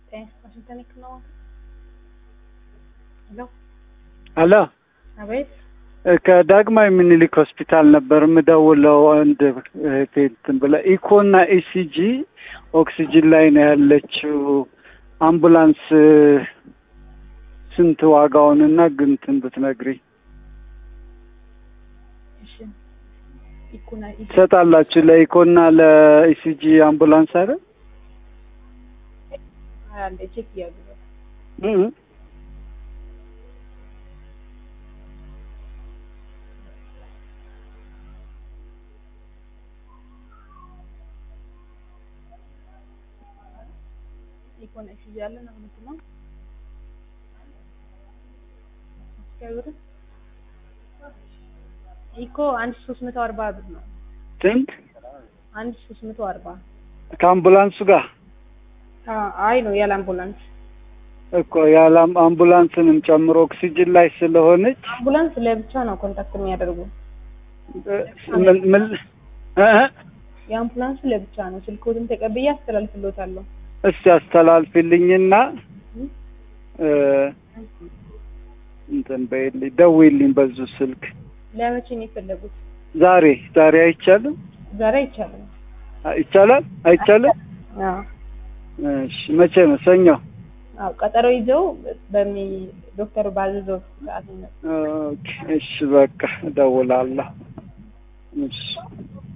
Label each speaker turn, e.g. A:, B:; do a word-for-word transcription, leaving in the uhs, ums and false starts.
A: Thanks. Washington ነው ሄሎ
B: አላ
A: አቤት
B: ከዳግማዊ ምኒልክ ሆስፒታል ነበር የምደውለው። አንድ እህቴን ብላ ኢኮና ኢሲጂ ኦክሲጅን ላይ ነው ያለችው። አምቡላንስ ስንት ዋጋውንና ግንትን ብትነግሪኝ።
A: እሺ ኢኮና ኢሲጂ
B: ሰጣላችሁ ለኢኮና ለኢሲጂ አምቡላንስ አይደል?
A: አንዴ ቼክ ያድርጉ።
B: እህ
A: ኢኮና ኢሲጂ ያለ ነው ነው ከብር ኢኮ አንድ ሺህ ሶስት መቶ አርባ ብር ነው።
B: ስንት?
A: አንድ ሺህ ሶስት መቶ አርባ
B: ከአምቡላንሱ ጋር?
A: አይ ነው ያለ አምቡላንስ
B: እኮ ያለ አምቡላንስንም ጨምሮ ኦክሲጅን ላይ ስለሆነች
A: አምቡላንስ ለብቻ ነው ኮንታክት የሚያደርጉ።
B: ምን ምን እ
A: የአምቡላንስ ለብቻ ነው። ስልኮትን ተቀብዬ አስተላልፍልዎታለሁ።
B: እስቲ አስተላልፊልኝና እ እንትን በይልኝ ደውይልኝ በዙ ስልክ።
A: ለመቼ ነው የፈለጉት?
B: ዛሬ ዛሬ አይቻልም?
A: ዛሬ አይቻልም።
B: ይቻላል አይቻልም?
A: አዎ
B: እሺ መቼ ነው? ሰኞ?
A: አዎ ቀጠሮ ይዘው በሚ ዶክተር ባዘዘው ሰዓት ነው።
B: ኦኬ እሺ በቃ እደውላለሁ። እሺ